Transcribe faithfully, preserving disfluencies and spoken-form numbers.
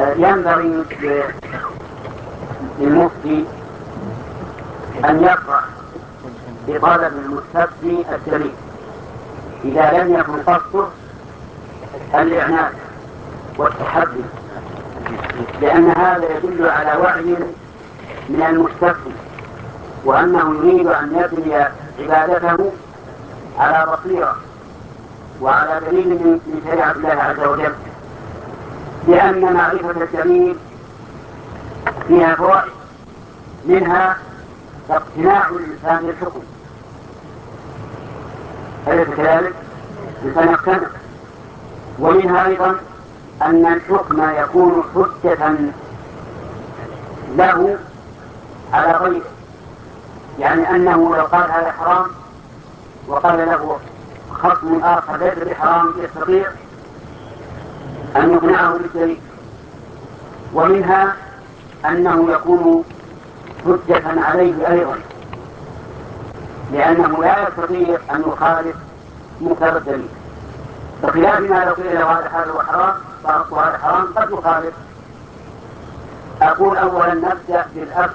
ينبغي للمفتي أن يفرح بطلب المستفتي الدليل إذا لم يكن قصده الإعنات والتحدي، لأن هذا يدل على وعي من المستفتي وأنه يريد أن يبني عبادته على بصيرة وعلى دليل من شريعة الله عز وجل، لأن معرفة الدليل فيها فوائد، منها اقتناع الإنسان بالحكم، أليس كذلك؟ الإنسان يقتنع. ومنها أيضا أن الحكم يكون حجة له على غيره، يعني أنه لو قال هذا حرام وقال له خصم آخر ليس بحرام يستطيع أن يقنعه بالدليل. ومنها أنه يكون حجة عليه أيضا، لأنه لا يستطيع أن يخالف منكر الدليل، بخلاف ما لو قيل له هذا حلال وحرام وهذا حرام قد يخالف. أقول أولا نبدأ بالأخذ